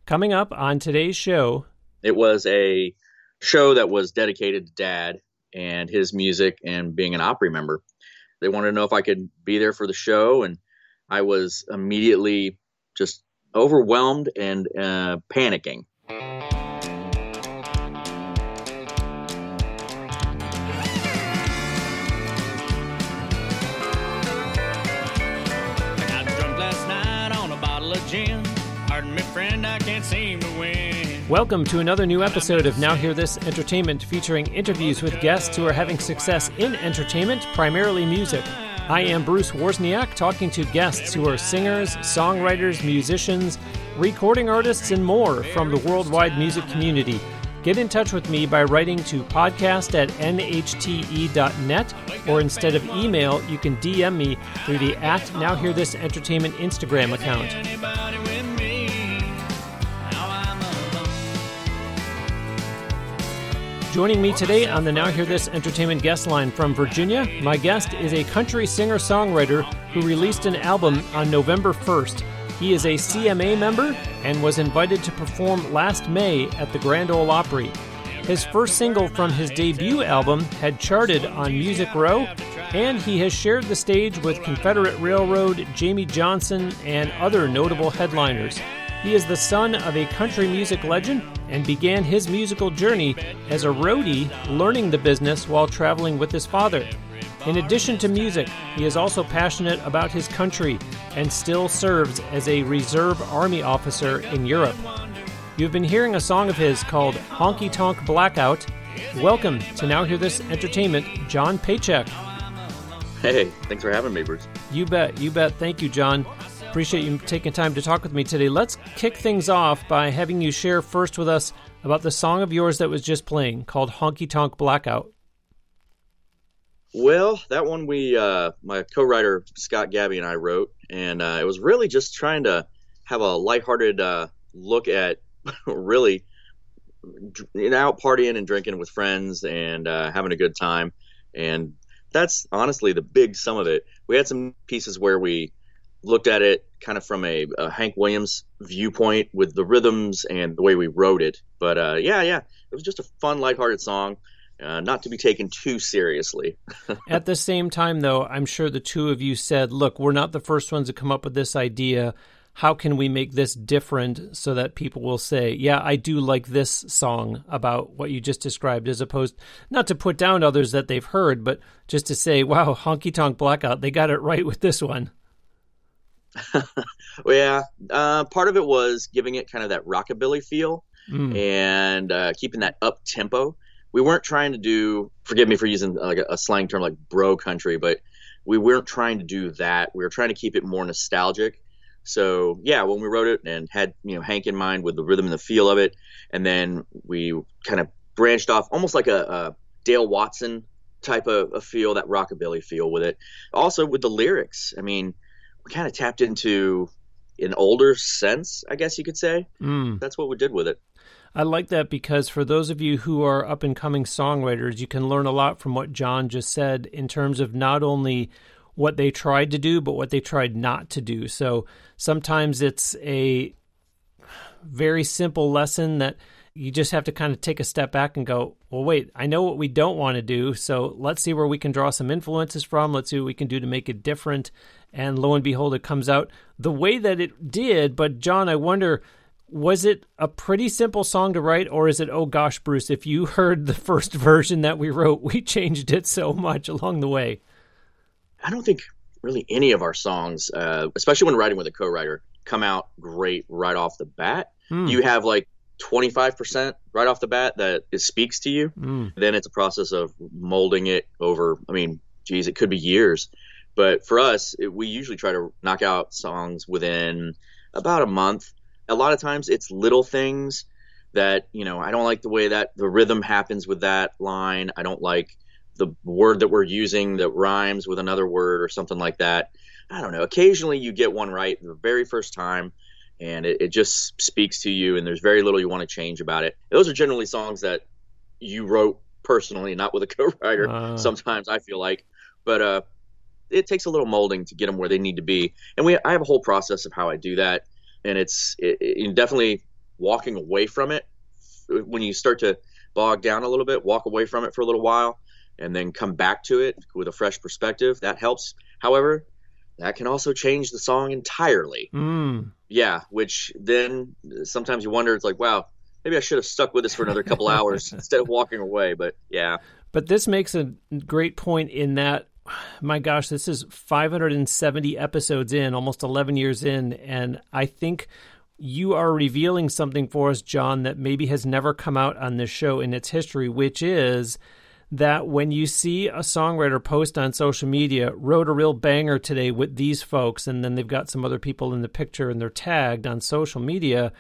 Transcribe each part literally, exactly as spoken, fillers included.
Coming up on today's show. It was a show that was dedicated to Dad and his music and being an Opry member. They wanted to know if I could be there for the show, and I was immediately just overwhelmed and uh, panicking. Pardon me, friend, I can't seem to win. Welcome to another new episode of Now Hear This Entertainment, featuring interviews with guests who are having success in entertainment, primarily music. I am Bruce Wozniak, talking to guests who are singers, songwriters, musicians, recording artists, and more from the worldwide music community. Get in touch with me by writing to podcast at n h t e dot net, or instead of email, you can D M me through the at Now Hear This Entertainment Instagram account. Joining me today on the Now Hear This Entertainment guest line from Virginia, my guest is a country singer-songwriter who released an album on November first. He is a C M A member and was invited to perform last May at the Grand Ole Opry. His first single from his debut album had charted on Music Row, and he has shared the stage with Confederate Railroad, Jamie Johnson, and other notable headliners. He is the son of a country music legend and began his musical journey as a roadie, learning the business while traveling with his father. In addition to music, he is also passionate about his country and still serves as a reserve army officer in Europe. You've been hearing a song of his called Honky Tonk Blackout. Welcome to Now Hear This Entertainment, John Paycheck. Hey, thanks for having me, Bruce. You bet, you bet. Thank you, John. Appreciate you taking time to talk with me today. Let's kick things off by having you share first with us about the song of yours that was just playing called Honky Tonk Blackout. Well, that one we, uh, my co-writer Scott Gabby and I wrote, and uh, it was really just trying to have a lighthearted uh, look at really you know, out partying and drinking with friends and uh, having a good time. And that's honestly the big sum of it. We had some pieces where we looked at it kind of from a, a Hank Williams viewpoint with the rhythms and the way we wrote it. But uh, yeah, yeah, it was just a fun, lighthearted song, uh, not to be taken too seriously. At the same time, though, I'm sure the two of you said, look, we're not the first ones to come up with this idea. How can we make this different so that people will say, yeah, I do like this song about what you just described, as opposed not to put down others that they've heard, but just to say, wow, Honky Tonk Blackout, they got it right with this one. Well, yeah, uh, part of it was giving it kind of that rockabilly feel mm. and uh, keeping that up tempo. We weren't trying to do, forgive me for using like a, a slang term like bro country, but we weren't trying to do that. We were trying to keep it more nostalgic. So yeah, when we wrote it and had, you know, Hank in mind with the rhythm and the feel of it, and then we kind of branched off almost like a, a Dale Watson type of a feel, that rockabilly feel with it. Also with the lyrics, I mean, we kind of tapped into an older sense, I guess you could say. Mm. That's what we did with it. I like that because for those of you who are up-and-coming songwriters, you can learn a lot from what John just said in terms of not only what they tried to do, but what they tried not to do. So sometimes it's a very simple lesson that you just have to kind of take a step back and go, well, wait, I know what we don't want to do, so let's see where we can draw some influences from. Let's see what we can do to make it different. And lo and behold, it comes out the way that it did. But John, I wonder, was it a pretty simple song to write, or is it, oh gosh, Bruce, if you heard the first version that we wrote, we changed it so much along the way? I don't think really any of our songs, uh, especially when writing with a co-writer, come out great right off the bat. Hmm. You have like twenty-five percent right off the bat that it speaks to you. Mm. Then it's a process of molding it over, I mean, geez, it could be years. But for us, it, we usually try to knock out songs within about a month. A lot of times it's little things that, you know, I don't like the way that the rhythm happens with that line. I don't like the word that we're using that rhymes with another word or something like that. I don't know. Occasionally you get one right the very first time, and it, it just speaks to you, and there's very little you want to change about it. Those are generally songs that you wrote personally, not with a co-writer. Uh. Sometimes I feel like, but uh, it takes a little molding to get them where they need to be. And we, I have a whole process of how I do that, and it's it, it definitely walking away from it, when you start to bog down a little bit, walk away from it for a little while and then come back to it with a fresh perspective, that helps. However, that can also change the song entirely. Mm. Yeah, which then sometimes you wonder, it's like, wow, maybe I should have stuck with this for another couple hours instead of walking away. But yeah. But this makes a great point in that, my gosh, this is five hundred seventy episodes in, almost eleven years in. And I think you are revealing something for us, John, that maybe has never come out on this show in its history, which is that when you see a songwriter post on social media, wrote a real banger today with these folks, and then they've got some other people in the picture and they're tagged on social media,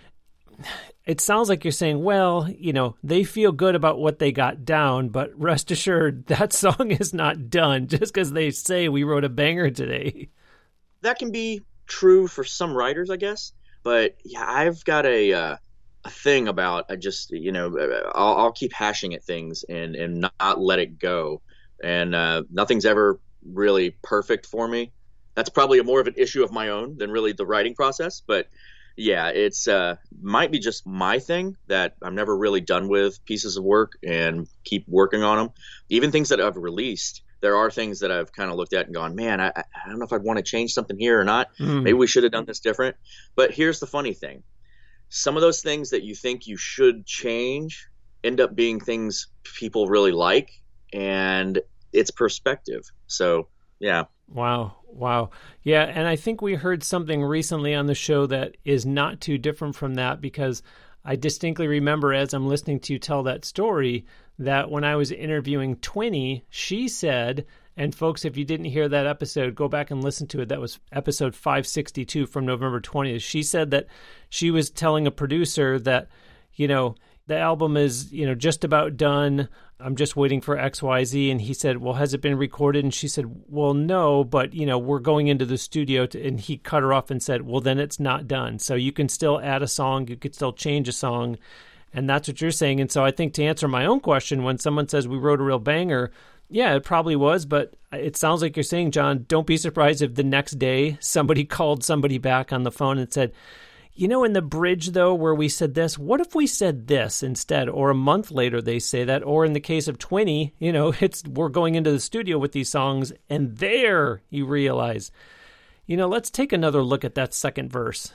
it sounds like you're saying, well, you know, they feel good about what they got down, but rest assured that song is not done just because they say we wrote a banger today. That can be true for some writers, I guess. But yeah, I've got a uh, a thing about I just you know I'll, I'll keep hashing at things and and not let it go, and uh, nothing's ever really perfect for me. That's probably a more of an issue of my own than really the writing process. But yeah, it's uh, might be just my thing that I'm never really done with pieces of work and keep working on them. Even things that I've released, there are things that I've kind of looked at and gone, man, I, I don't know if I'd want to change something here or not. Mm. Maybe we should have done this different. But here's the funny thing. Some of those things that you think you should change end up being things people really like, and it's perspective. So, yeah. Wow. Wow. Yeah. And I think we heard something recently on the show that is not too different from that, because I distinctly remember as I'm listening to you tell that story that when I was interviewing Twinny, she said, and folks, if you didn't hear that episode, go back and listen to it. That was episode five sixty-two from November twentieth. She said that she was telling a producer that, you know, the album is, you know, just about done. I'm just waiting for X Y Z. And he said, well, has it been recorded? And she said, well, no, but, you know, we're going into the studio. To, and he cut her off and said, well, then it's not done. So you can still add a song. You could still change a song. And that's what you're saying. And so I think to answer my own question, when someone says we wrote a real banger, yeah, it probably was. But it sounds like you're saying, John, don't be surprised if the next day somebody called somebody back on the phone and said, you know, in the bridge, though, where we said this, what if we said this instead? Or a month later, they say that. Or in the case of Twinny, you know, it's we're going into the studio with these songs, and there you realize, you know, let's take another look at that second verse.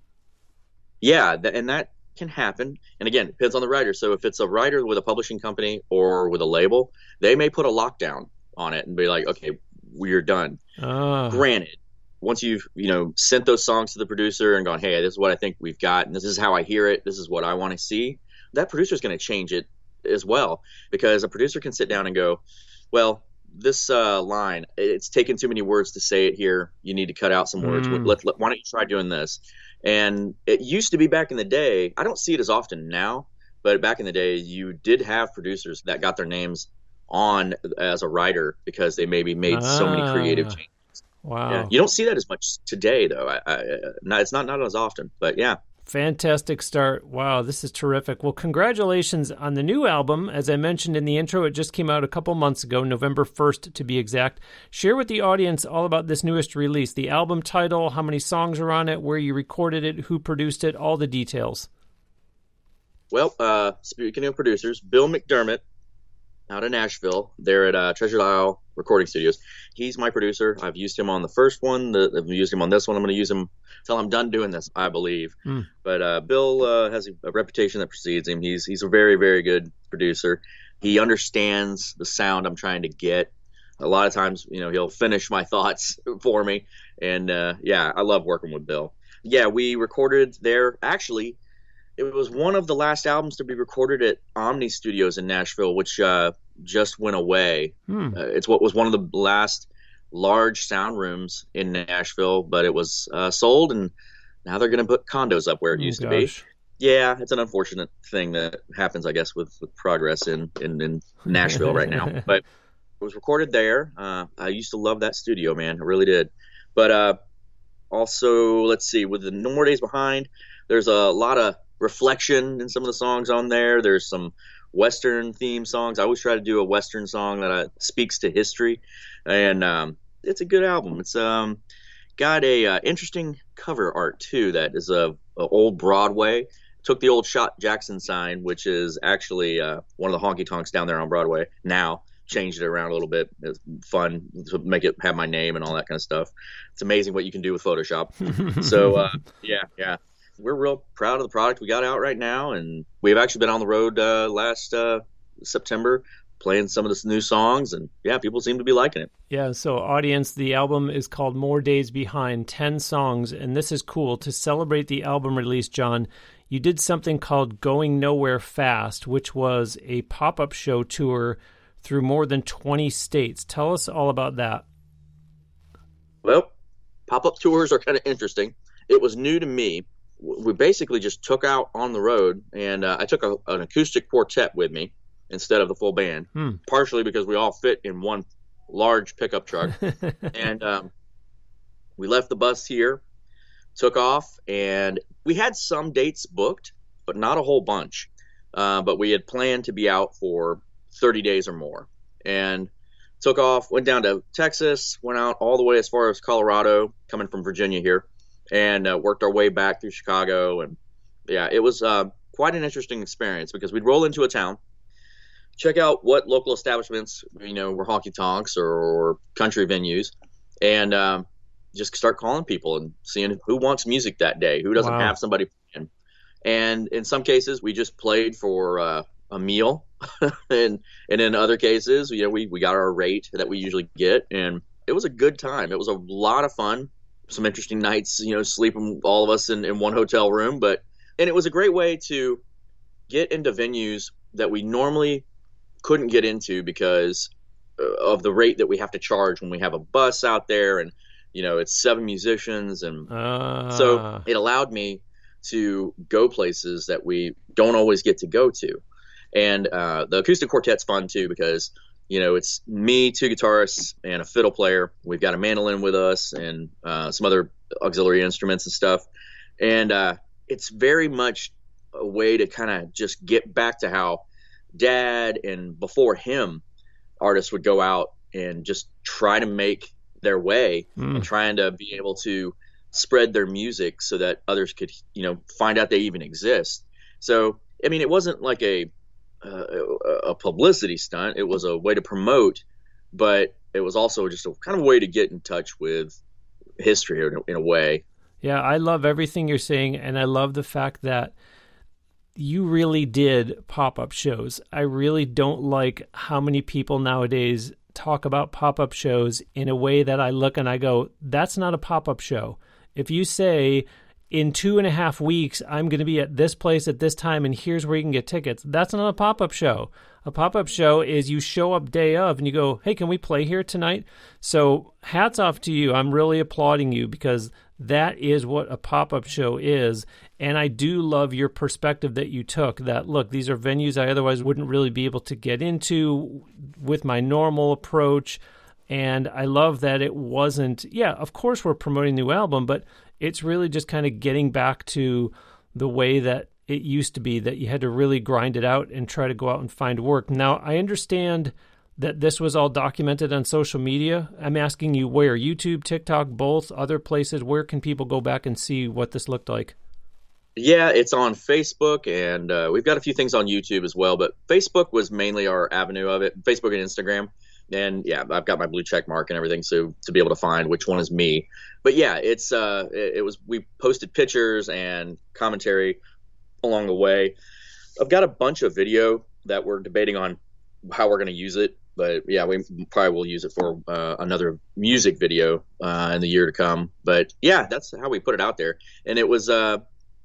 Yeah, and that can happen. And again, it depends on the writer. So if it's a writer with a publishing company or with a label, they may put a lockdown on it and be like, okay, we're done. Oh. Granted, once you've, you know, sent those songs to the producer and gone, hey, this is what I think we've got, and this is how I hear it, this is what I want to see, that producer's going to change it as well. Because a producer can sit down and go, well, this uh, line, it's taken too many words to say it here. You need to cut out some words. Mm. Let, let, why don't you try doing this? And it used to be back in the day, I don't see it as often now, but back in the day, you did have producers that got their names on as a writer because they maybe made ah. so many creative changes. Wow. Yeah. You don't see that as much today, though. I, I, not, it's not, not as often, but yeah. Fantastic start. Wow, this is terrific. Well, congratulations on the new album. As I mentioned in the intro, it just came out a couple months ago, November first to be exact. Share with the audience all about this newest release, the album title, how many songs are on it, where you recorded it, who produced it, all the details. Well, uh, speaking of producers, Bill McDermott out of Nashville. They're at uh, Treasure Isle Recording Studios. He's my producer. I've used him on the first one. The, I've used him on this one. I'm going to use him until I'm done doing this, I believe. Mm. But uh, Bill uh, has a, a reputation that precedes him. He's he's a very, very good producer. He understands the sound I'm trying to get. A lot of times, you know, he'll finish my thoughts for me. And, uh, yeah, I love working with Bill. Yeah, we recorded there. Actually, it was one of the last albums to be recorded at Omni Studios in Nashville, which uh, just went away. Hmm. Uh, it's what was one of the last large sound rooms in Nashville, but it was uh, sold, and now they're going to put condos up where it oh, used gosh. to be. Yeah, it's an unfortunate thing that happens, I guess, with, with progress in, in, in Nashville right now. But it was recorded there. Uh, I used to love that studio, man. I really did. But uh, also, let's see, with the No More Days Behind, there's a lot of reflection in some of the songs on there. There's some Western theme songs. I always try to do a Western song that uh, speaks to history, and um, it's a good album. It's um, got a uh, interesting cover art too. That is a, a old Broadway took the old Shot Jackson sign, which is actually uh, one of the honky tonks down there on Broadway now, changed it around a little bit. It's fun to make it have my name and all that kind of stuff. It's amazing what you can do with Photoshop. so uh, yeah, yeah. We're real proud of the product we got out right now, and we've actually been on the road uh, last uh, September playing some of the new songs, and yeah, people seem to be liking it. Yeah, so audience, the album is called More Days Behind, ten songs, and this is cool. To celebrate the album release, John, you did something called Going Nowhere Fast, which was a pop-up show tour through more than twenty states. Tell us all about that. Well, pop-up tours are kind of interesting. It was new to me. We basically just took out on the road, and uh, I took a, an acoustic quartet with me instead of the full band, hmm. partially because we all fit in one large pickup truck. and um, we left the bus here, took off, and we had some dates booked, but not a whole bunch. Uh, but we had planned to be out for thirty days or more. And took off, went down to Texas, went out all the way as far as Colorado, coming from Virginia here, and uh, worked our way back through Chicago. And yeah, it was uh, quite an interesting experience because we'd roll into a town, check out what local establishments, you know, were honky tonks or, or country venues, and um, just start calling people and seeing who wants music that day, who doesn't wow. have somebody playing. And in some cases, we just played for uh, a meal, and and in other cases, you know, we we got our rate that we usually get, and it was a good time. It was a lot of fun. Some interesting nights, you know, sleeping all of us in, in one hotel room, but and it was a great way to get into venues that we normally couldn't get into because of the rate that we have to charge when we have a bus out there, and you know, it's seven musicians, and uh. so it allowed me to go places that we don't always get to go to. And uh, the acoustic quartet's fun too because, you know, it's me, two guitarists, and a fiddle player. We've got a mandolin with us and uh, some other auxiliary instruments and stuff. And uh, it's very much a way to kind of just get back to how Dad and before him, artists would go out and just try to make their way mm. and trying to be able to spread their music so that others could, you know, find out they even exist. So, I mean, it wasn't like a uh, a publicity stunt. It was a way to promote, but it was also just a kind of way to get in touch with history in a, in a way. Yeah, I love everything you're saying, and I love the fact that you really did pop-up shows. I really don't like how many people nowadays talk about pop-up shows in a way that I look and I go, that's not a pop-up show. If you say, in two and a half weeks, I'm going to be at this place at this time, and here's where you can get tickets, that's not a pop-up show. A pop-up show is you show up day of and you go, hey, can we play here tonight? So hats off to you. I'm really applauding you because that is what a pop-up show is. And I do love your perspective that you took that, look, these are venues I otherwise wouldn't really be able to get into with my normal approach. And I love that it wasn't, yeah, of course we're promoting a new album, but it's really just kind of getting back to the way that it used to be, that you had to really grind it out and try to go out and find work. Now, I understand that this was all documented on social media. I'm asking you where? YouTube, TikTok, both, other places? Where can people go back and see what this looked like? Yeah, it's on Facebook, and uh, we've got a few things on YouTube as well, but Facebook was mainly our avenue of it, Facebook and Instagram. And yeah, I've got my blue check mark and everything, so to be able to find which one is me. But yeah, it's uh, it, it was we posted pictures and commentary along the way. I've got a bunch of video that we're debating on how we're going to use it, but yeah, we probably will use it for uh, another music video uh, in the year to come. But yeah, that's how we put it out there, and it was uh,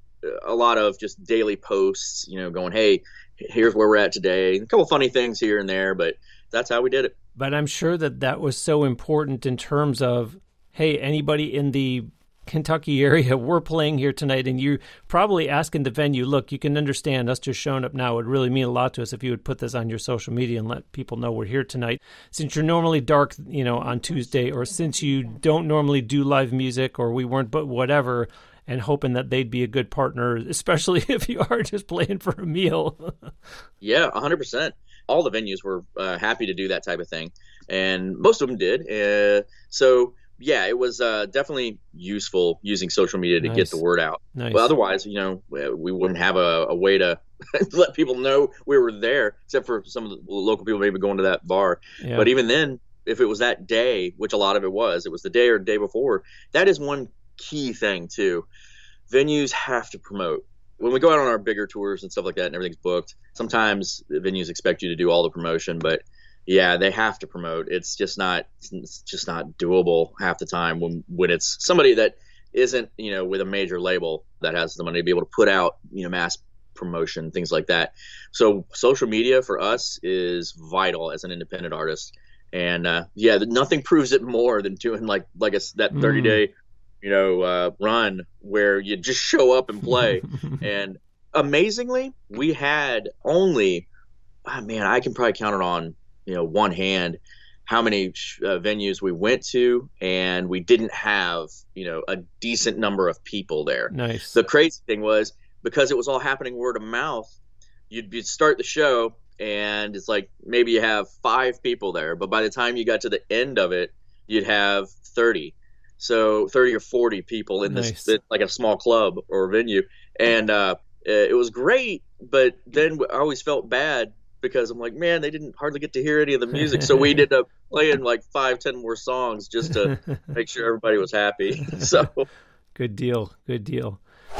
a lot of just daily posts, you know, going, hey, here's where we're at today, a couple funny things here and there, but that's how we did it. But I'm sure that that was so important in terms of, hey, anybody in the Kentucky area, we're playing here tonight, and you're probably asking the venue, look, you can understand us just showing up now would really mean a lot to us if you would put this on your social media and let people know we're here tonight. Since you're normally dark, you know, on Tuesday, or since you don't normally do live music, or we weren't, but whatever, and hoping that they'd be a good partner, especially if you are just playing for a meal. Yeah, one hundred percent. All the venues were uh, happy to do that type of thing, and most of them did. Uh, so yeah, it was uh, definitely useful using social media to Nice. get the word out. Nice. Well, otherwise, you know, we wouldn't have a, a way to let people know we were there, except for some of the local people maybe going to that bar. Yeah. But even then, if it was that day, which a lot of it was, it was the day or day before, that is one key thing too. Venues have to promote. When we go out on our bigger tours and stuff like that and everything's booked, sometimes the venues expect you to do all the promotion, but yeah, they have to promote. It's just not, it's just not doable half the time when, when it's somebody that isn't, you know, with a major label that has the money to be able to put out, you know, mass promotion, things like that. So social media for us is vital as an independent artist. And uh, yeah, nothing proves it more than doing like, like a, that thirty day, mm. you know, uh, run where you just show up and play. And amazingly, we had only, oh man, I can probably count it on, you know, one hand how many uh, venues we went to, and we didn't have, you know, a decent number of people there. Nice. The crazy thing was, because it was all happening word of mouth, you'd, you'd start the show and it's like maybe you have five people there, but by the time you got to the end of it, you'd have thirty. So thirty or forty people in Nice. this, like a small club or venue. And uh, it was great, but then I always felt bad because I'm like, man, they didn't hardly get to hear any of the music. So we ended up playing like five, ten more songs just to make sure everybody was happy. So good deal. Good deal.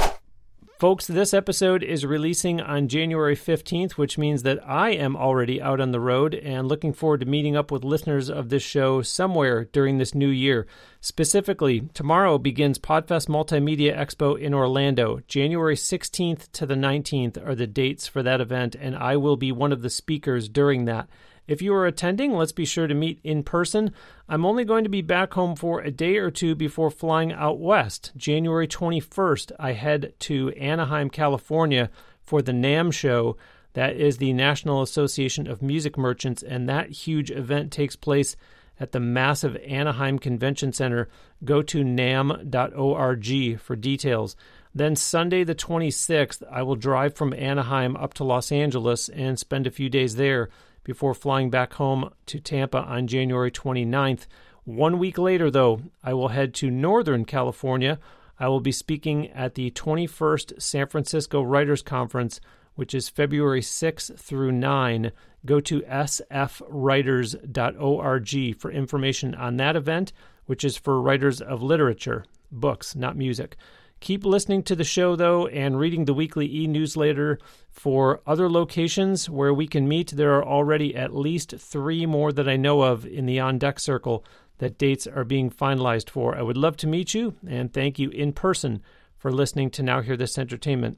Folks, this episode is releasing on January fifteenth, which means that I am already out on the road and looking forward to meeting up with listeners of this show somewhere during this new year. Specifically, tomorrow begins Podfest Multimedia Expo in Orlando. January sixteenth to the nineteenth are the dates for that event, and I will be one of the speakers during that. If you are attending, let's be sure to meet in person. I'm only going to be back home for a day or two before flying out west. January twenty-first, I head to Anaheim, California for the NAMM show. That is the National Association of Music Merchants, and that huge event takes place at the massive Anaheim Convention Center. Go to nam dot org for details. Then Sunday the twenty-sixth, I will drive from Anaheim up to Los Angeles and spend a few days there before flying back home to Tampa on January twenty-ninth. One week later, though, I will head to Northern California. I will be speaking at the twenty-first San Francisco Writers Conference, which is February sixth through ninth. Go to s f writers dot org for information on that event, which is for writers of literature, books, not music. Keep listening to the show, though, and reading the weekly e-newsletter for other locations where we can meet. There are already at least three more that I know of in the On Deck Circle that dates are being finalized for. I would love to meet you, and thank you in person for listening to Now Hear This Entertainment.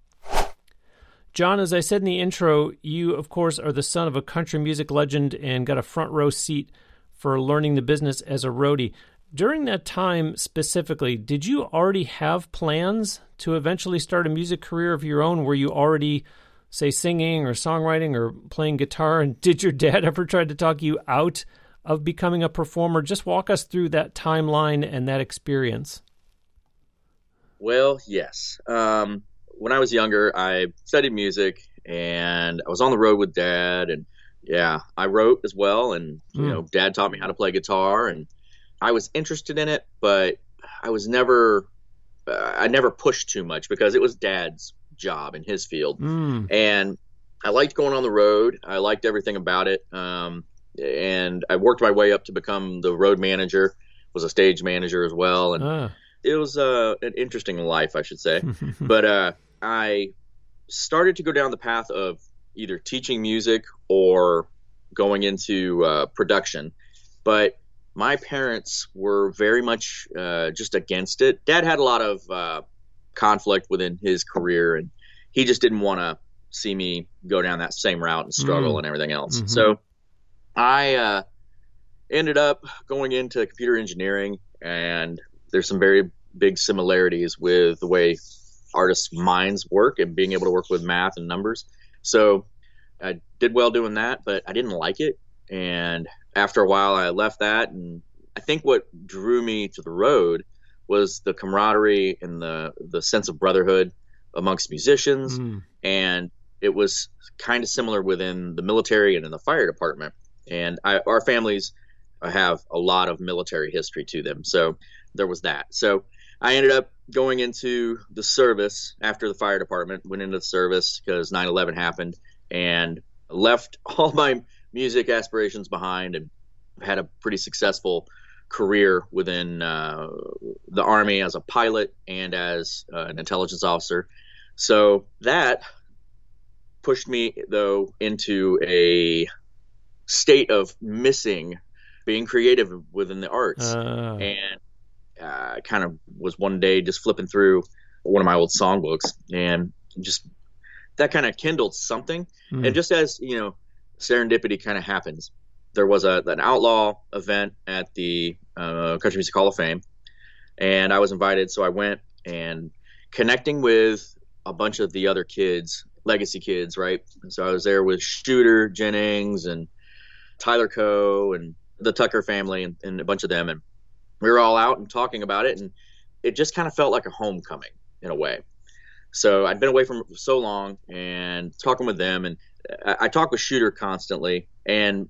John, as I said in the intro, you, of course, are the son of a country music legend and got a front row seat for learning the business as a roadie. During that time specifically, did you already have plans to eventually start a music career of your own? Were you already, say, singing or songwriting or playing guitar? And did your dad ever try to talk you out of becoming a performer? Just walk us through that timeline and that experience. Well, yes. Um, when I was younger, I studied music and I was on the road with Dad. And yeah, I wrote as well. And, you mm. know, Dad taught me how to play guitar, and I was interested in it, but I was never, uh, I never pushed too much because it was Dad's job in his field. Mm. And I liked going on the road. I liked everything about it. Um, and I worked my way up to become the road manager, was a stage manager as well. And uh. it was uh, an interesting life, I should say. But uh, I started to go down the path of either teaching music or going into uh, production. But my parents were very much uh, just against it. Dad had a lot of uh, conflict within his career, and he just didn't want to see me go down that same route and struggle mm. and everything else. Mm-hmm. So I uh, ended up going into computer engineering, and there's some very big similarities with the way artists' minds work and being able to work with math and numbers. So I did well doing that, but I didn't like it. And after a while, I left that. And I think what drew me to the road was the camaraderie and the, the sense of brotherhood amongst musicians. Mm. And it was kind of similar within the military and in the fire department. And I, our families have a lot of military history to them. So there was that. So I ended up going into the service after the fire department, went into the service because nine eleven happened, and left all my music aspirations behind and had a pretty successful career within uh, the Army as a pilot and as uh, an intelligence officer. So that pushed me, though, into a state of missing being creative within the arts. Uh. And uh, kind of was one day just flipping through one of my old songbooks, and just that kind of kindled something. Mm. And just as, you know, serendipity kind of happens, there was a an outlaw event at the uh, Country Music Hall of Fame, and I was invited. So I went, and connecting with a bunch of the other kids, legacy kids, right? So I was there with Shooter Jennings and Tyler Coe and the Tucker family and, and a bunch of them. And we were all out and talking about it, and it just kind of felt like a homecoming in a way. So I'd been away from it for so long, and talking with them, and I, I talked with Shooter constantly, and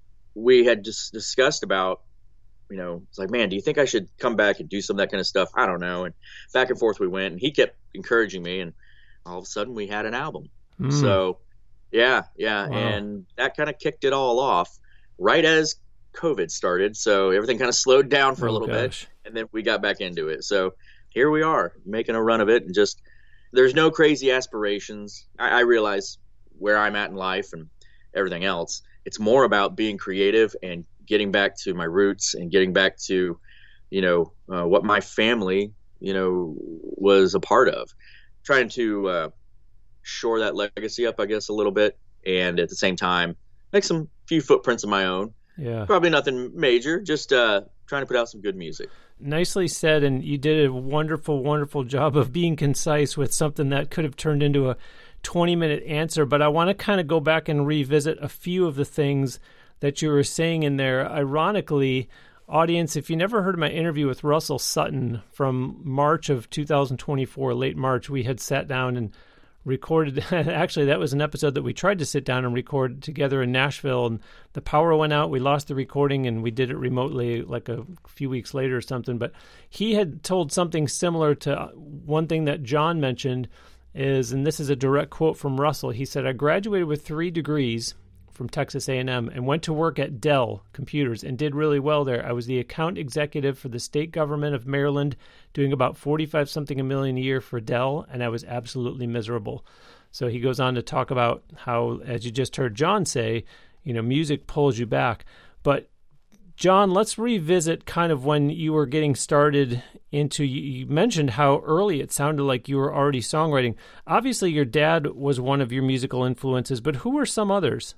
we had just discussed about, you know, it's like, man, do you think I should come back and do some of that kind of stuff? I don't know. And back and forth we went, and he kept encouraging me, and all of a sudden we had an album. Mm. So yeah, yeah. Wow. And that kind of kicked it all off right as COVID started. So everything kind of slowed down for oh, a little gosh. bit, and then we got back into it. So here we are making a run of it, and just, there's no crazy aspirations. I, I realize where I'm at in life and everything else. It's more about being creative and getting back to my roots and getting back to, you know, uh, what my family, you know, was a part of. Trying to uh, shore that legacy up, I guess, a little bit, and at the same time, make some few footprints of my own. Yeah. Probably nothing major, just uh, trying to put out some good music. Nicely said, and you did a wonderful, wonderful job of being concise with something that could have turned into a twenty-minute answer, but I want to kind of go back and revisit a few of the things that you were saying in there. Ironically, audience, if you never heard my interview with Russell Sutton from March of two thousand twenty-four, late March, we had sat down and recorded. Actually, that was an episode that we tried to sit down and record together in Nashville, and the power went out. We lost the recording, and we did it remotely like a few weeks later or something. But he had told something similar to one thing that John mentioned is, and this is a direct quote from Russell, he said, "I graduated with three degrees from Texas A and M and went to work at Dell Computers and did really well there. I was the account executive for the state government of Maryland, doing about forty-five something a million a year for Dell, and I was absolutely miserable." So he goes on to talk about how, as you just heard John say, you know, music pulls you back. But John, let's revisit kind of when you were getting started into, you mentioned how early it sounded like you were already songwriting. Obviously, your dad was one of your musical influences, but who were some others?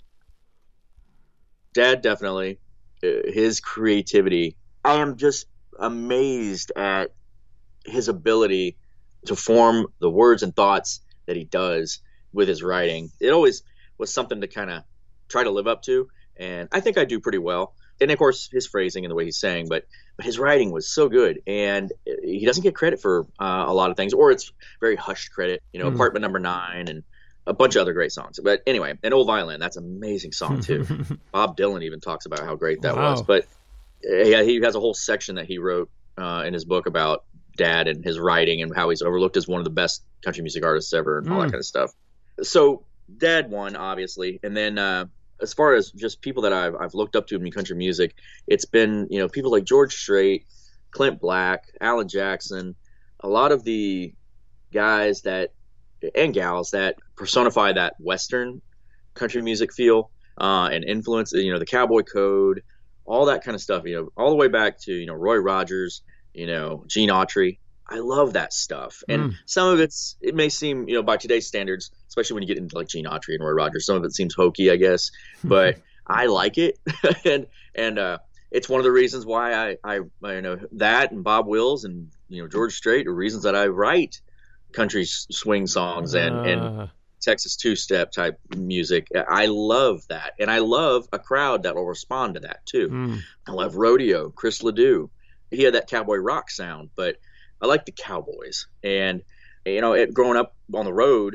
Dad, definitely. His creativity. I am just amazed at his ability to form the words and thoughts that he does with his writing. It always was something to kind of try to live up to, and I think I do pretty well. And of course, his phrasing and the way he's saying, but but his writing was so good, and he doesn't get credit for uh, a lot of things, or it's very hushed credit. You know, mm. Apartment Number Nine and a bunch of other great songs. But anyway, an Old Violin, that's an amazing song too. Bob Dylan even talks about how great that wow. was. But yeah, he has a whole section that he wrote uh, in his book about Dad and his writing and how he's overlooked as one of the best country music artists ever and mm. all that kind of stuff. So Dad won, obviously, and then. Uh, As far as just people that I've I've looked up to in country music, it's been, you know, people like George Strait, Clint Black, Alan Jackson, a lot of the guys that and gals that personify that Western country music feel uh, and influence, you know, the Cowboy Code, all that kind of stuff, you know, all the way back to, you know, Roy Rogers, you know, Gene Autry. I love that stuff. And mm. some of it's, it may seem, you know, by today's standards, especially when you get into like Gene Autry and Roy Rogers, some of it seems hokey, I guess, but I like it. and, and, uh, it's one of the reasons why I, I, I you know, that and Bob Wills and, you know, George Strait are reasons that I write country swing songs and, uh. and Texas two-step type music. I love that. And I love a crowd that will respond to that too. Mm. I love rodeo, Chris Ledoux. He had that cowboy rock sound, but I like the Cowboys. And, you know, it, growing up on the road,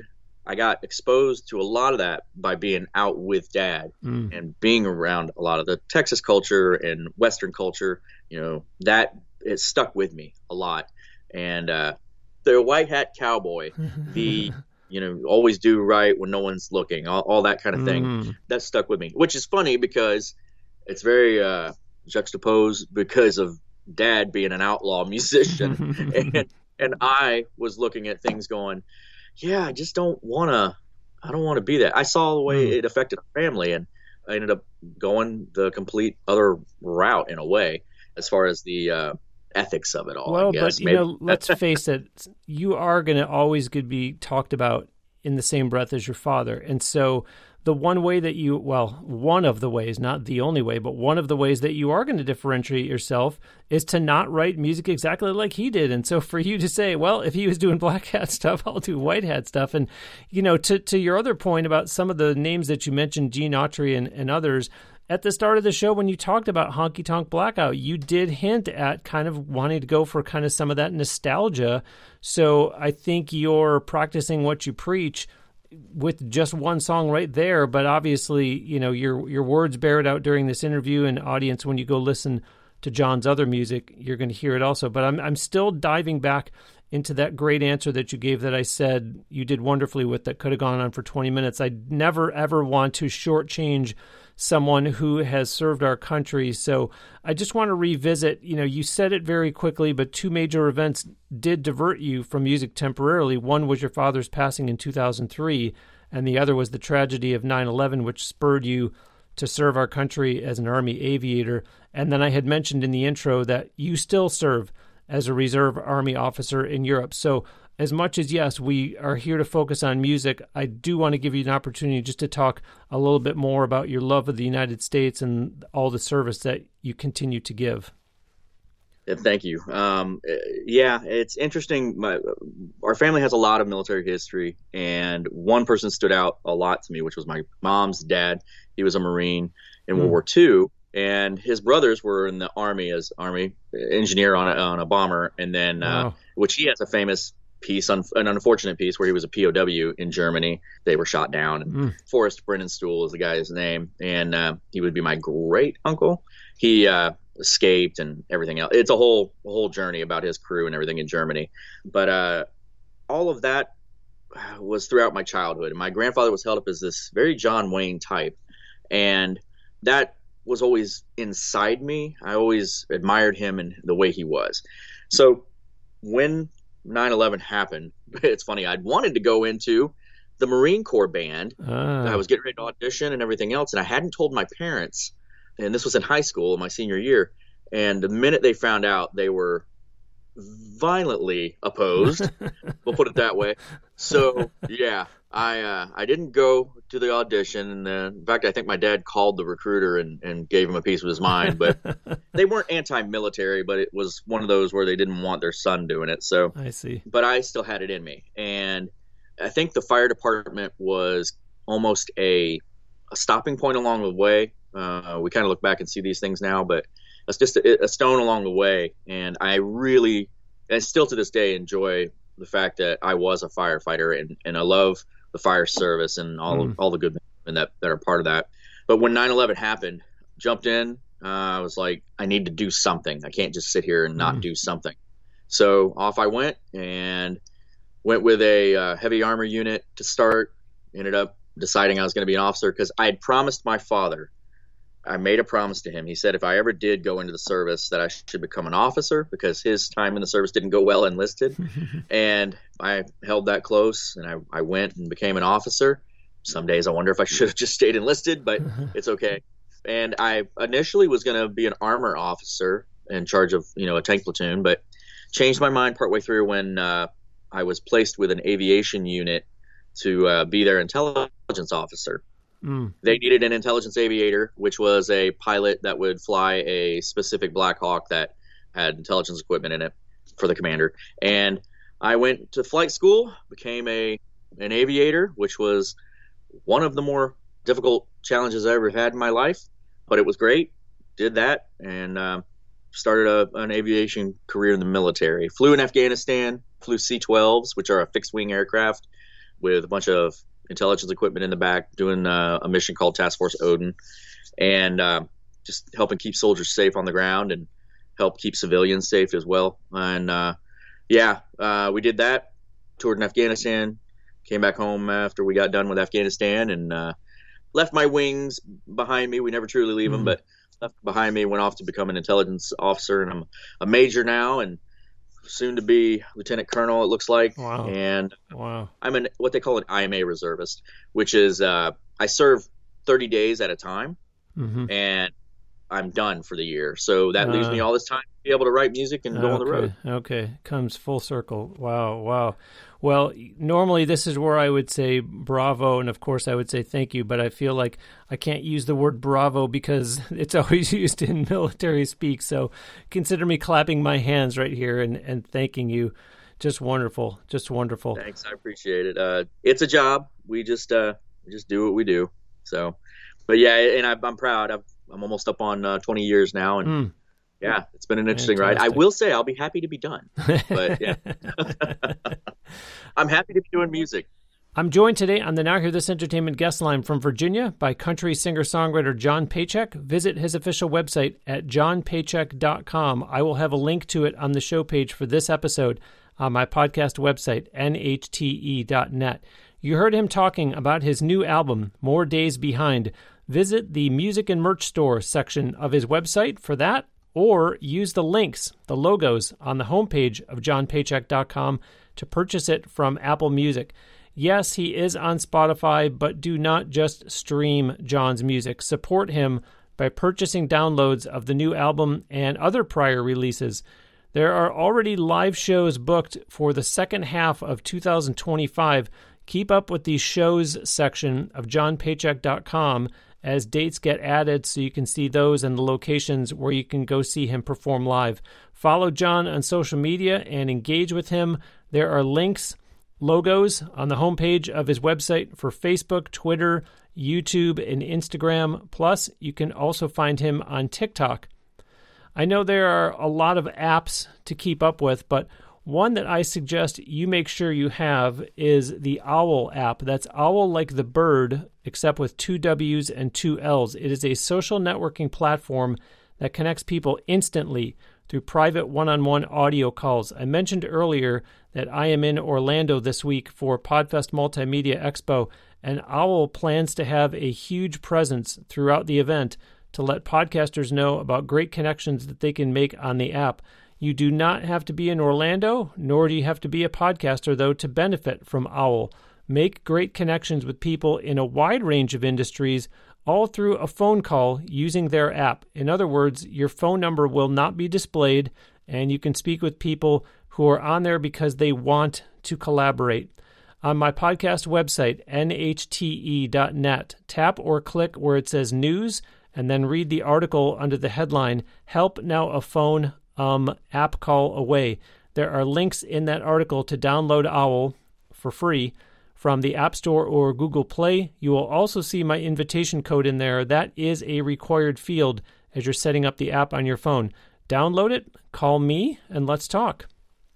I got exposed to a lot of that by being out with Dad mm. and being around a lot of the Texas culture and Western culture. You know, that it stuck with me a lot. And uh, the white hat cowboy, the, you know, always do right when no one's looking, all, all that kind of thing, mm. that stuck with me, which is funny because it's very uh, juxtaposed because of Dad being an outlaw musician. and and I was looking at things going, yeah, I just don't want to, I don't want to be that. I saw the way mm. it affected our family, and I ended up going the complete other route in a way, as far as the uh, ethics of it all. Well, I guess. but, you Maybe. know, let's face it, you are going to always could be talked about in the same breath as your father. And so the one way that you, well, one of the ways, not the only way, but one of the ways that you are going to differentiate yourself is to not write music exactly like he did. And so for you to say, well, if he was doing black hat stuff, I'll do white hat stuff. And, you know, to, to your other point about some of the names that you mentioned, Gene Autry and, and others, at the start of the show, when you talked about Honky Tonk Blackout, you did hint at kind of wanting to go for kind of some of that nostalgia. So I think you're practicing what you preach with just one song right there. But obviously, you know, your your words bear it out during this interview, and audience, when you go listen to John's other music, you're going to hear it also. But I'm I'm still diving back into that great answer that you gave that I said you did wonderfully with, that could have gone on for twenty minutes. I never, ever want to shortchange someone who has served our country. So I just want to revisit, you know, you said it very quickly, but two major events did divert you from music temporarily. One was your father's passing in two thousand three, and the other was the tragedy of nine eleven, which spurred you to serve our country as an Army aviator. And then I had mentioned in the intro that you still serve as a reserve Army officer in Europe. So as much as, yes, we are here to focus on music, I do want to give you an opportunity just to talk a little bit more about your love of the United States and all the service that you continue to give. Yeah, thank you. Um, yeah, it's interesting. My, our family has a lot of military history, and one person stood out a lot to me, which was my mom's dad. He was a Marine in mm. World War Two, and his brothers were in the Army as Army engineer on a, on a bomber, and then wow. uh, which he has a famous piece, an unfortunate piece, where he was a P O W in Germany. They were shot down. And mm. Forrest Brennenstuhl is the guy's name, and uh, he would be my great uncle. He uh, escaped and everything else. It's a whole a whole journey about his crew and everything in Germany. But uh, all of that was throughout my childhood. And my grandfather was held up as this very John Wayne type, and that was always inside me. I always admired him and the way he was. So when nine eleven happened, it's funny, I'd wanted to go into the Marine Corps band. Ah. I was getting ready to audition and everything else, and I hadn't told my parents, and this was in high school, my senior year, and the minute they found out, they were violently opposed. We'll put it that way. So yeah, I uh, I didn't go to the audition, and uh, in fact, I think my dad called the recruiter and, and gave him a piece of his mind. But they weren't anti-military, but it was one of those where they didn't want their son doing it. So I see. But I still had it in me, and I think the fire department was almost a, a stopping point along the way. Uh, we kind of look back and see these things now, but it's just a, a stone along the way. And I really, and still to this day, enjoy the fact that I was a firefighter, and, and I love the fire service and all mm. all the good men that, that are part of that. But when nine eleven happened, jumped in, uh, I was like, I need to do something. I can't just sit here and not mm. do something. So off I went, and went with a uh, heavy armor unit to start. Ended up deciding I was going to be an officer because I had promised my father, I made a promise to him. He said if I ever did go into the service that I should become an officer, because his time in the service didn't go well enlisted. And I held that close, and I, I went and became an officer. Some days I wonder if I should have just stayed enlisted, but it's okay. And I initially was going to be an armor officer in charge of, you know, a tank platoon, but changed my mind partway through when uh, I was placed with an aviation unit to uh, be their intelligence officer. Mm. They needed an intelligence aviator, which was a pilot that would fly a specific Black Hawk that had intelligence equipment in it for the commander. And I went to flight school, became a an aviator, which was one of the more difficult challenges I ever had in my life, but it was great. Did that and um, started a, an aviation career in the military. Flew in Afghanistan, flew C twelves, which are a fixed-wing aircraft. with a bunch of intelligence equipment in the back, doing uh, a mission called Task Force Odin, and uh, just helping keep soldiers safe on the ground and help keep civilians safe as well. And uh, yeah, uh, we did that, toured in Afghanistan, came back home after we got done with Afghanistan, and uh, left my wings behind me. We never truly leave them, mm-hmm. but left behind me, went off to become an intelligence officer, and I'm a major now and soon to be lieutenant colonel, it looks like. Wow. And wow. I'm an what they call an I M A reservist, which is uh, I serve thirty days at a time, mm-hmm. and I'm done for the year. So that uh, leaves me all this time to be able to write music and go okay, on the road. Okay, comes full circle. Wow, wow. Well, normally this is where I would say bravo, and of course I would say thank you, but I feel like I can't use the word bravo because it's always used in military speak. So consider me clapping my hands right here and, and thanking you. Just wonderful, just wonderful. Thanks, I appreciate it. Uh, it's a job. We just uh, we just do what we do. So, but yeah, and I, I'm proud. I've, I'm almost up on uh, twenty years now, and mm. yeah, it's been an interesting Fantastic. ride. I will say I'll be happy to be done, but yeah. I'm happy to be doing music. I'm joined today on the Now Hear This Entertainment guest line from Virginia by country singer-songwriter John Paycheck. Visit his official website at john paycheck dot com. I will have a link to it on the show page for this episode on my podcast website, N H T E dot net. You heard him talking about his new album, More Days Behind. Visit the music and merch store section of his website for that, or use the links, the logos, on the homepage of john paycheck dot com to purchase it from Apple Music. Yes, he is on Spotify, but do not just stream John's music. Support him by purchasing downloads of the new album and other prior releases. There are already live shows booked for the second half of two thousand twenty-five. Keep up with the shows section of john paycheck dot com as dates get added so you can see those and the locations where you can go see him perform live. Follow John on social media and engage with him. There are links, logos on the homepage of his website for Facebook, Twitter, YouTube, and Instagram. Plus, you can also find him on TikTok. I know there are a lot of apps to keep up with, but one that I suggest you make sure you have is the Owl app. That's Owl like the bird, except with two W's and two L's. It is a social networking platform that connects people instantly through private one-on-one audio calls. I mentioned earlier that I am in Orlando this week for Podfest Multimedia Expo, and Owl plans to have a huge presence throughout the event to let podcasters know about great connections that they can make on the app. You do not have to be in Orlando, nor do you have to be a podcaster, though, to benefit from Owl. Make great connections with people in a wide range of industries, all through a phone call using their app. In other words, your phone number will not be displayed, and you can speak with people who are on there because they want to collaborate. On my podcast website, N H T E dot net, tap or click where it says News, and then read the article under the headline, Help Now a Phone Um, app call away. There are links in that article to download Owl for free from the App Store or Google Play. You will also see my invitation code in there. That is a required field as you're setting up the app on your phone. Download it, call me, and let's talk.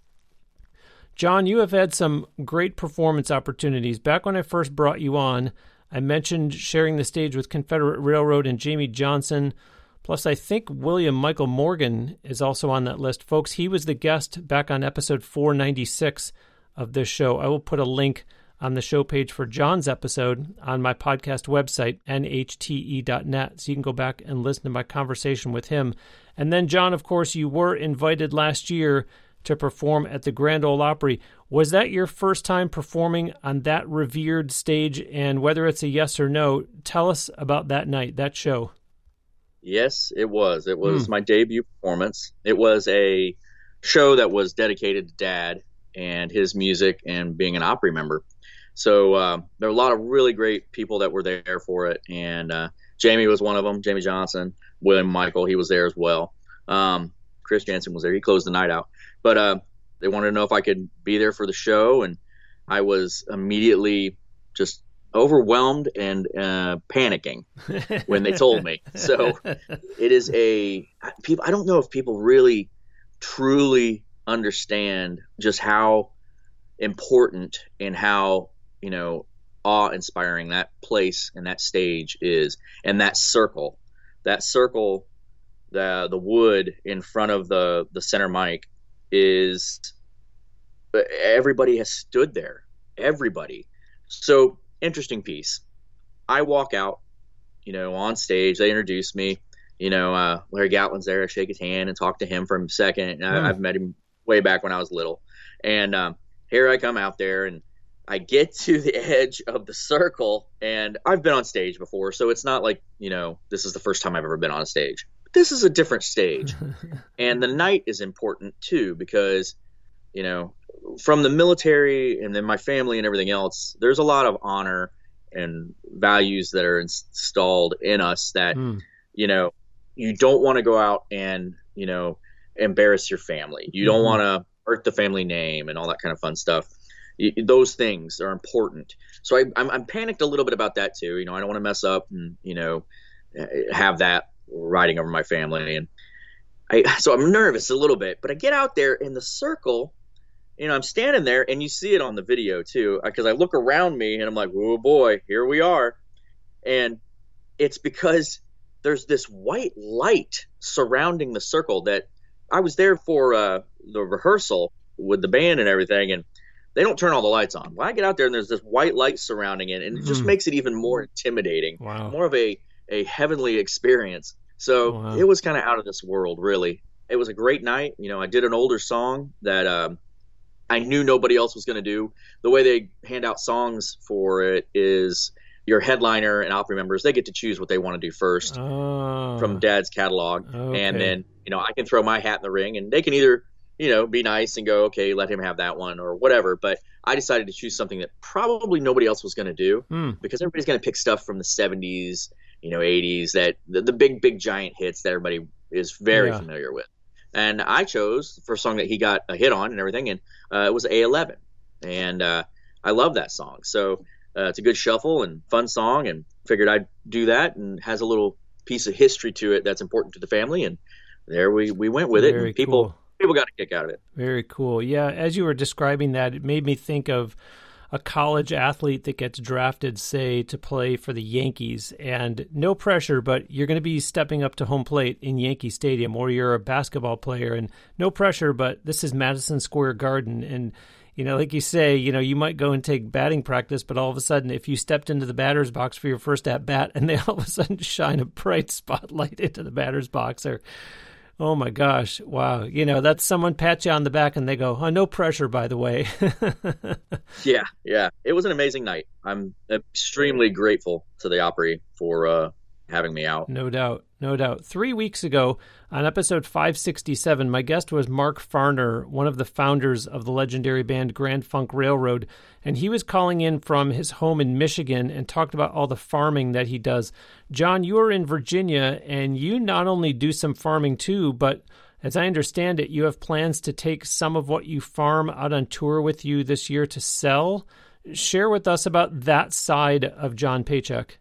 John, you have had some great performance opportunities. Back when I first brought you on, I mentioned sharing the stage with Confederate Railroad and Jamie Johnson. Plus, I think William Michael Morgan is also on that list. Folks, he was the guest back on episode four ninety-six of this show. I will put a link on the show page for John's episode on my podcast website, N H T E dot net, so you can go back and listen to my conversation with him. And then, John, of course, you were invited last year to perform at the Grand Ole Opry. Was that your first time performing on that revered stage? And whether it's a yes or no, tell us about that night, that show. Yes, it was. It was mm. my debut performance. It was a show that was dedicated to Dad and his music and being an Opry member. So uh, there were a lot of really great people that were there for it. And uh, Jamie was one of them, Jamie Johnson. William Michael, he was there as well. Um, Chris Jansen was there. He closed the night out. But uh, they wanted to know if I could be there for the show. And I was immediately just overwhelmed and uh, panicking when they told me. So it is a people. I don't know if people really truly understand just how important and how you know, awe-inspiring that place and that stage is, and that circle, that circle, the the wood in front of the the center mic is, everybody has stood there, everybody. So interesting piece. I walk out, you know, on stage. They introduce me. You know, uh, Larry Gatlin's there. I shake his hand and talk to him for a second. I, mm. I've met him way back when I was little. And um, here I come out there, and I get to the edge of the circle. And I've been on stage before, so it's not like, you know, this is the first time I've ever been on stage. But this is a different stage. And the night is important, too, because, you know, from the military and then my family and everything else, there's a lot of honor and values that are installed in us that, mm. you know, you don't want to go out and, you know, embarrass your family. You don't mm-hmm. want to hurt the family name and all that kind of fun stuff. You, those things are important. So I, I'm, I'm panicked a little bit about that too. You know, I don't want to mess up and, you know, have that riding over my family. And I, so I'm nervous a little bit, but I get out there in the circle, you know, I'm standing there, and you see it on the video too, because I look around me and I'm like, oh boy, here we are. And it's because there's this white light surrounding the circle that I was there for uh, the rehearsal with the band and everything, and they don't turn all the lights on. Well, I get out there and there's this white light surrounding it, and it just mm. makes it even more intimidating, wow. more of a, a heavenly experience. So wow. it was kind of out of this world, really. It was a great night. You know, I did an older song that um, I knew nobody else was going to do. The way they hand out songs for it is your headliner and Opry members, they get to choose what they want to do first oh. from Dad's catalog. Okay. And then, you know, I can throw my hat in the ring, and they can either, you know, be nice and go, okay, let him have that one or whatever. But I decided to choose something that probably nobody else was going to do mm. because everybody's going to pick stuff from the seventies, you know, eighties, that the, the big, big giant hits that everybody is very yeah. familiar with. And I chose the first song that he got a hit on and everything, and uh, it was A eleven. And uh, I love that song. So uh, it's a good shuffle and fun song, and figured I'd do that, and has a little piece of history to it that's important to the family. And there we, we went with it. Very and people cool. people got a kick out of it. Very cool. Yeah, as you were describing that, it made me think of a college athlete that gets drafted, say, to play for the Yankees, and no pressure, but you're going to be stepping up to home plate in Yankee Stadium, or you're a basketball player, and no pressure, but this is Madison Square Garden. And, you know, like you say, you know, you might go and take batting practice, but all of a sudden, if you stepped into the batter's box for your first at bat, and they all of a sudden shine a bright spotlight into the batter's box, or oh my gosh, wow. You know, that's someone pats you on the back and they go, oh, no pressure, by the way. yeah, yeah. It was an amazing night. I'm extremely grateful to the Opry for uh, having me out. No doubt, no doubt. Three weeks ago, on episode five sixty-seven, my guest was Mark Farner, one of the founders of the legendary band Grand Funk Railroad, and he was calling in from his home in Michigan and talked about all the farming that he does. John, you are in Virginia, and you not only do some farming too, but as I understand it, you have plans to take some of what you farm out on tour with you this year to sell. Share with us about that side of John Paycheck.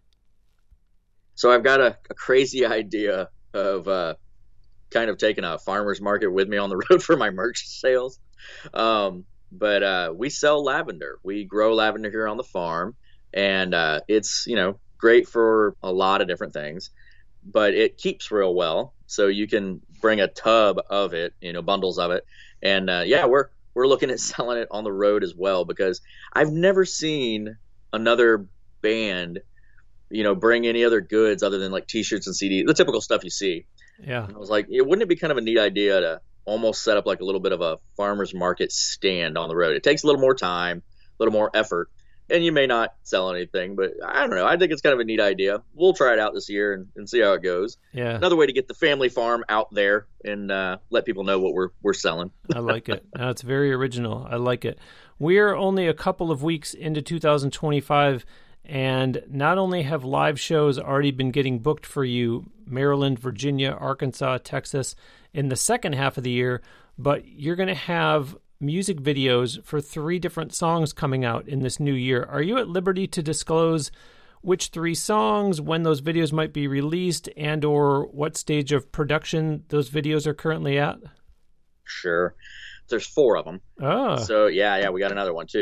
So I've got a, a crazy idea of uh, kind of taking a farmer's market with me on the road for my merch sales. Um, but uh, we sell lavender. We grow lavender here on the farm, and uh, it's, you know, great for a lot of different things, but it keeps real well. So you can bring a tub of it, you know, bundles of it. And uh, yeah, we're, we're looking at selling it on the road as well, because I've never seen another band, you know, bring any other goods other than like T-shirts and C Ds, the typical stuff you see. Yeah. And I was like, yeah, wouldn't it be kind of a neat idea to almost set up like a little bit of a farmer's market stand on the road? It takes a little more time, a little more effort, and you may not sell anything, but I don't know. I think it's kind of a neat idea. We'll try it out this year and, and see how it goes. Yeah. Another way to get the family farm out there and uh, let people know what we're we're selling. I like it. No, it's very original. I like it. We're only a couple of weeks into two thousand twenty-five, and not only have live shows already been getting booked for you, Maryland, Virginia, Arkansas, Texas, in the second half of the year, but you're going to have music videos for three different songs coming out in this new year. Are you at liberty to disclose which three songs, when those videos might be released, and or what stage of production those videos are currently at? Sure. There's four of them. Oh. So, yeah, yeah, we got another one, too.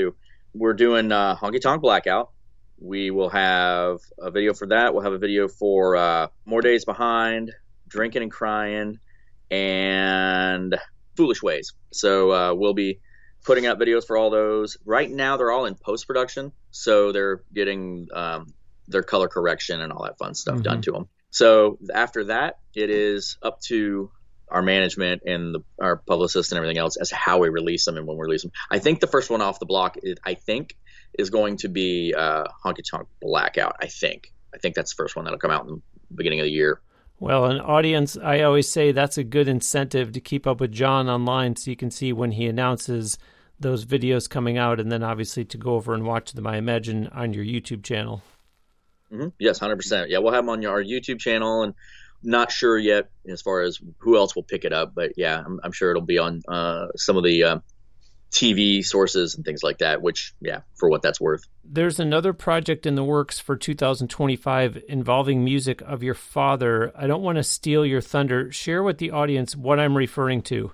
we're doing uh, Honky Tonk Blackout. We will have a video for that. We'll have a video for uh, More Days Behind, Drinking and Crying, and Foolish Ways. So uh, we'll be putting out videos for all those. Right now, they're all in post-production, so they're getting um, their color correction and all that fun stuff mm-hmm. done to them. So after that, it is up to our management and the, our publicist and everything else as to how we release them and when we release them. I think the first one off the block, is, I think, is going to be uh, Honky Tonk Blackout. I think. I think that's the first one that'll come out in the beginning of the year. Well, an audience, I always say that's a good incentive to keep up with John online so you can see when he announces those videos coming out, and then obviously to go over and watch them, I imagine, on your YouTube channel. Mm-hmm. Yes, one hundred percent. Yeah, we'll have them on our YouTube channel, and not sure yet as far as who else will pick it up, but yeah, I'm, I'm sure it'll be on uh, some of the uh, T V sources and things like that, which, yeah, for what that's worth. There's another project in the works for two thousand twenty-five involving music of your father. I don't want to steal your thunder. Share with the audience what I'm referring to.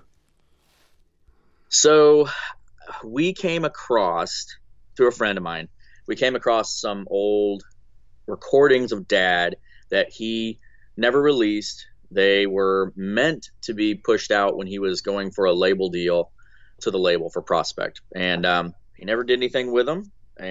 So we came across, through a friend of mine, we came across some old recordings of Dad that he never released. They were meant to be pushed out when he was going for a label deal to the label for Prospect. And um, he never did anything with them.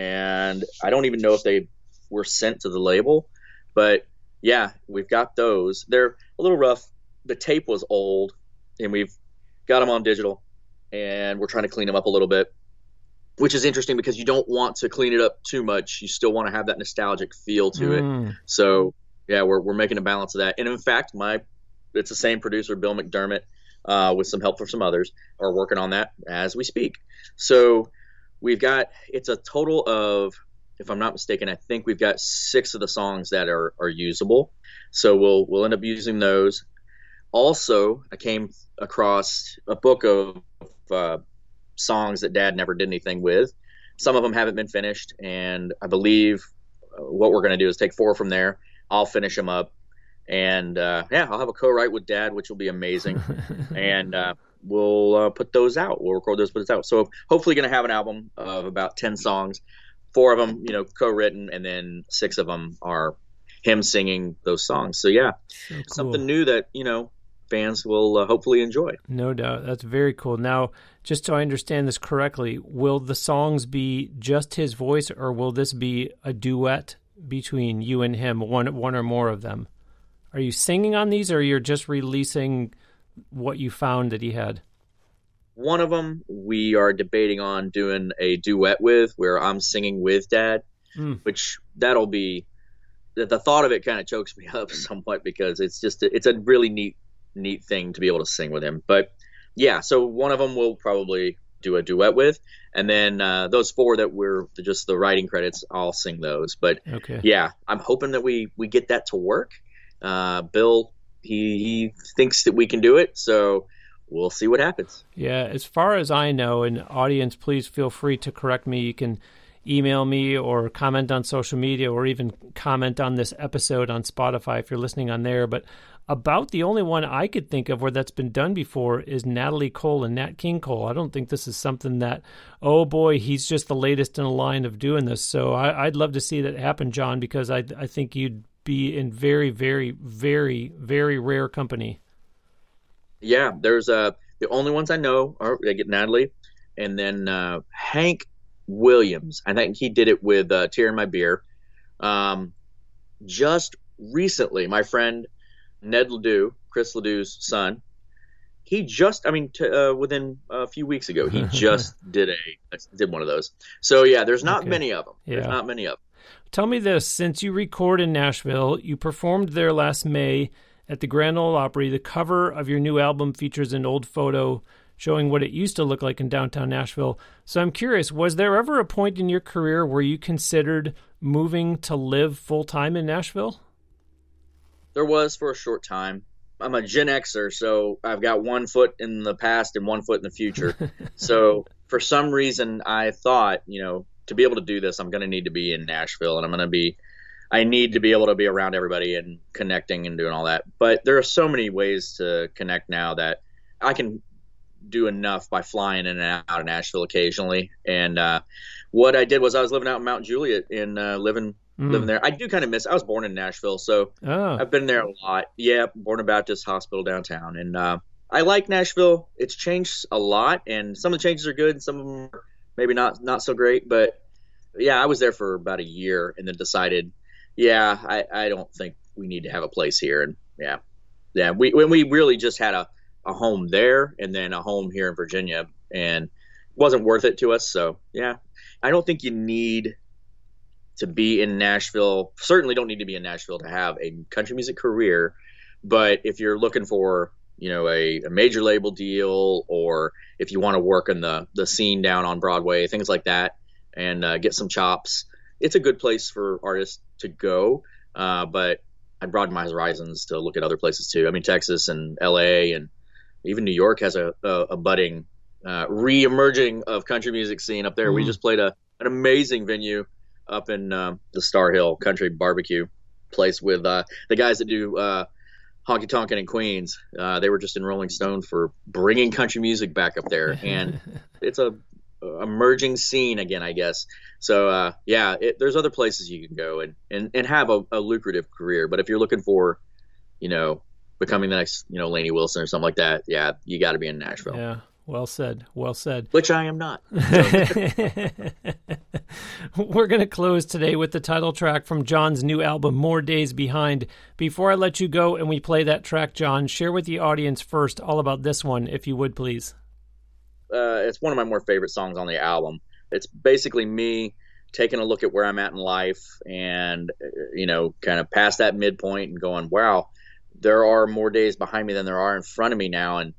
And I don't even know if they were sent to the label. But yeah, we've got those. They're a little rough. The tape was old, and we've got them on digital. And we're trying to clean them up a little bit, which is interesting because you don't want to clean it up too much. You still want to have that nostalgic feel to mm. it. So yeah, we're we're making a balance of that. And in fact, my it's the same producer, Bill McDermott, uh, with some help from some others, are working on that as we speak. So we've got, it's a total of, if I'm not mistaken, I think we've got six of the songs that are, are usable. So we'll we'll end up using those. Also, I came across a book of uh, songs that Dad never did anything with. Some of them haven't been finished, and I believe what we're going to do is take four from there. I'll finish them up, and uh, yeah, I'll have a co-write with Dad, which will be amazing. and uh, we'll uh, put those out. We'll record those, put those out. So hopefully, going to have an album of about ten songs. Four of them, you know, co-written, and then six of them are him singing those songs. So yeah, so cool. Something new that, you know, fans will uh, hopefully enjoy. No doubt. That's very cool. Now, just so I understand this correctly, will the songs be just his voice, or will this be a duet between you and him, one one or more of them? Are you singing on these, or you're just releasing what you found that he had? One of them we are debating on doing a duet with, where I'm singing with Dad, mm. which that'll be, the thought of it kind of chokes me up somewhat, because it's just, a, it's a really neat, neat thing to be able to sing with him. But yeah, so one of them we'll probably do a duet with, and then uh, those four that we're just the writing credits, I'll sing those. But okay. yeah, I'm hoping that we, we get that to work. Uh, Bill, he, he thinks that we can do it, so we'll see what happens. Yeah, as far as I know, and audience, please feel free to correct me. You can email me or comment on social media, or even comment on this episode on Spotify if you're listening on there. But about the only one I could think of where that's been done before is Natalie Cole and Nat King Cole. I don't think this is something that, oh boy, he's just the latest in a line of doing this. So I, I'd love to see that happen, John, because I I think you'd be in very, very, very, very rare company. Yeah, there's uh, the only ones I know are they get Natalie, and then uh, Hank Williams. I think he did it with uh, Tear in My Beer. Um, just recently, my friend Ned Ledoux, Chris Ledoux's son, he just, I mean, t- uh, within a few weeks ago, he just did a did one of those. So yeah, there's not okay. many of them. Yeah. There's not many of them. Tell me this: since you record in Nashville, you performed there last May at the Grand Ole Opry. The cover of your new album features an old photo showing what it used to look like in downtown Nashville. So I'm curious, was there ever a point in your career where you considered moving to live full-time in Nashville? There was for a short time. I'm a Gen Xer, so I've got one foot in the past and one foot in the future. So for some reason, I thought, you know, to be able to do this, I'm going to need to be in Nashville, and I'm going to be I need to be able to be around everybody and connecting and doing all that. But there are so many ways to connect now that I can do enough by flying in and out of Nashville occasionally. And uh, what I did was I was living out in Mount Juliet and uh, living mm. living there. I do kind of miss. I was born in Nashville, so oh. I've been there a lot. Yeah, Born Baptist Hospital downtown, and uh, I like Nashville. It's changed a lot, and some of the changes are good, and some of them are maybe not not so great. But yeah, I was there for about a year, and then decided, yeah, I, I don't think we need to have a place here. And yeah, yeah, we when we really just had a a home there and then a home here in Virginia, and it wasn't worth it to us. So yeah, I don't think you need to be in Nashville. Certainly don't need to be in Nashville to have a country music career. But if you're looking for, you know, a, a major label deal, or if you want to work in the, the scene down on Broadway, things like that, and uh, get some chops, it's a good place for artists to go. Uh, but I broaden my horizons to look at other places too. I mean, Texas and L A and even New York has a, a, a budding, uh, re-emerging of country music scene up there. Mm. We just played a an amazing venue up in uh, the Star Hill Country Barbecue place with uh, the guys that do uh, Honky Tonkin' in Queens. Uh, they were just in Rolling Stone for bringing country music back up there, and it's a, a emerging scene again, I guess. So uh, yeah, it, there's other places you can go and and, and have a, a lucrative career. But if you're looking for, you know, becoming the next, you know, Lainey Wilson or something like that, yeah, you got to be in Nashville. Yeah, well said, well said. Which I am not. So. We're going to close today with the title track from John's new album, More Days Behind. Before I let you go and we play that track, John, share with the audience first all about this one, if you would, please. Uh, it's one of my more favorite songs on the album. It's basically me taking a look at where I'm at in life and, you know, kind of past that midpoint and going, wow, there are more days behind me than there are in front of me now. And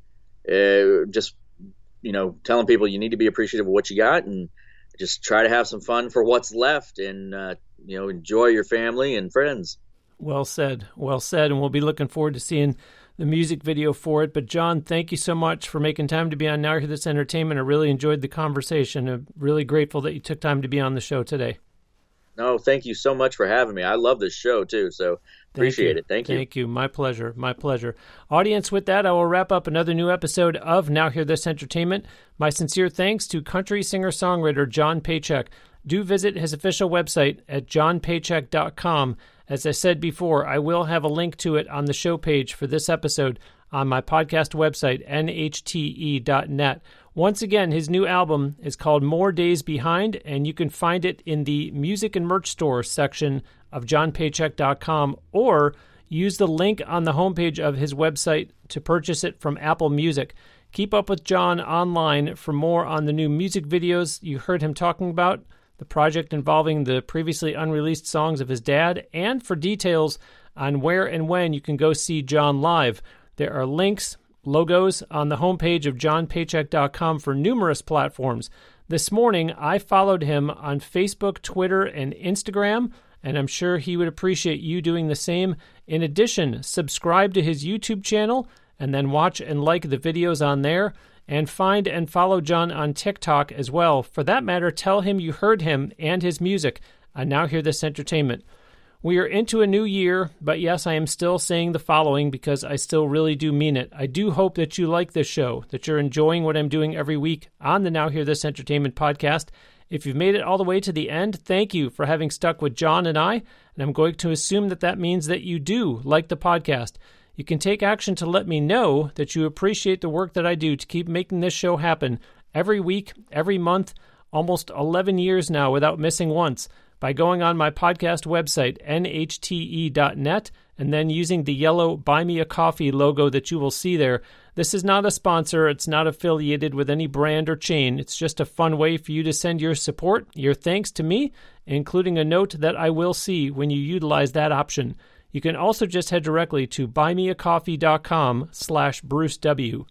uh, just, you know, telling people you need to be appreciative of what you got and just try to have some fun for what's left and, uh, you know, enjoy your family and friends. Well said. Well said. And we'll be looking forward to seeing the music video for it. But John, thank you so much for making time to be on Now Hear This Entertainment. I really enjoyed the conversation. I'm really grateful that you took time to be on the show today. No, thank you so much for having me. I love this show too, so appreciate it. Thank you. Thank you. My pleasure. My pleasure. Audience, with that, I will wrap up another new episode of Now Hear This Entertainment. My sincere thanks to country singer-songwriter John Paycheck. Do visit his official website at john paycheck dot com. As I said before, I will have a link to it on the show page for this episode on my podcast website, N H T E dot net. Once again, his new album is called More Days Behind, and you can find it in the music and merch store section of john paycheck dot com, or use the link on the homepage of his website to purchase it from Apple Music. Keep up with John online for more on the new music videos you heard him talking about, the project involving the previously unreleased songs of his dad, and for details on where and when you can go see John live. There are links, logos on the homepage of john paycheck dot com for numerous platforms. This morning, I followed him on Facebook, Twitter, and Instagram, and I'm sure he would appreciate you doing the same. In addition, subscribe to his YouTube channel, and then watch and like the videos on there, and find and follow John on TikTok as well. For that matter, tell him you heard him and his music on Now Hear This Entertainment. We are into a new year, but yes, I am still saying the following because I still really do mean it. I do hope that you like this show, that you're enjoying what I'm doing every week on the Now Hear This Entertainment podcast. If you've made it all the way to the end, thank you for having stuck with John and I, and I'm going to assume that that means that you do like the podcast. You can take action to let me know that you appreciate the work that I do to keep making this show happen every week, every month, almost eleven years now without missing once, by going on my podcast website, N H T E dot net, and then using the yellow Buy Me a Coffee logo that you will see there. This is not a sponsor. It's not affiliated with any brand or chain. It's just a fun way for you to send your support, your thanks to me, including a note that I will see when you utilize that option. You can also just head directly to buymeacoffee.com slash Bruce W.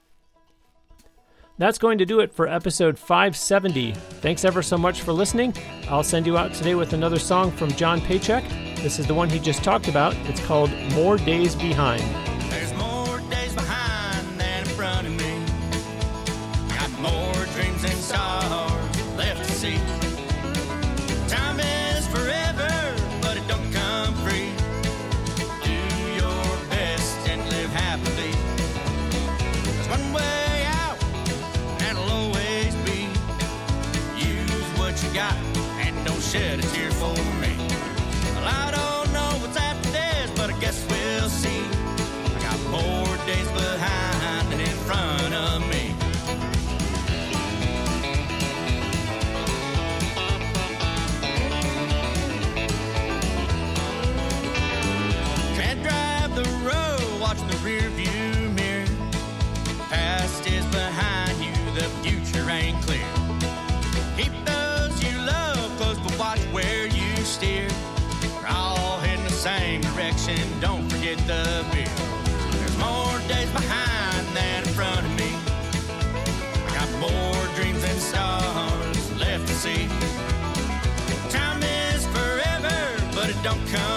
That's going to do it for episode five seventy. Thanks ever so much for listening. I'll send you out today with another song from John Paycheck. This is the one he just talked about. It's called More Days Behind. There's more days behind than in front of me. Got more dreams and stars left to see. Time is forever, but it don't come free. Do your best and live happily. There's one way out watching the rear view mirror. Past is behind you, the future ain't clear. Keep those you love close, but watch where you steer. We're all heading the same direction, don't forget the beer. There's more days behind than in front of me. I got more dreams than stars left to see. Time is forever, but it don't come